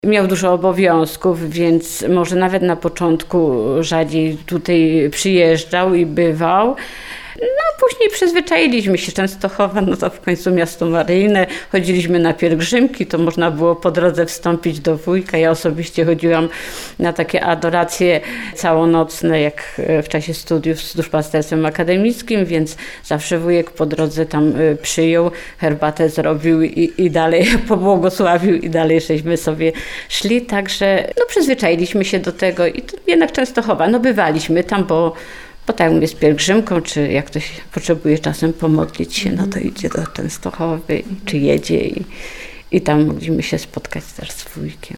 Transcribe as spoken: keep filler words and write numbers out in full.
Miał dużo obowiązków, więc może nawet na początku rzadziej tutaj przyjeżdżał i bywał. No później przyzwyczailiśmy się. Częstochowa, no to w końcu miasto maryjne. Chodziliśmy na pielgrzymki, to można było po drodze wstąpić do wujka. Ja osobiście chodziłam na takie adoracje całonocne, jak w czasie studiów z duszpasterstwem akademickim, więc zawsze wujek po drodze tam przyjął, herbatę zrobił i, i dalej pobłogosławił i dalej żeśmy sobie szli. Także no przyzwyczailiśmy się do tego i to jednak Częstochowa. No bywaliśmy tam, bo Bo tak mówię, z pielgrzymką, czy jak ktoś potrzebuje czasem pomodlić się, no to idzie do Częstochowy, czy jedzie i, i tam mogliśmy się spotkać też z wujkiem.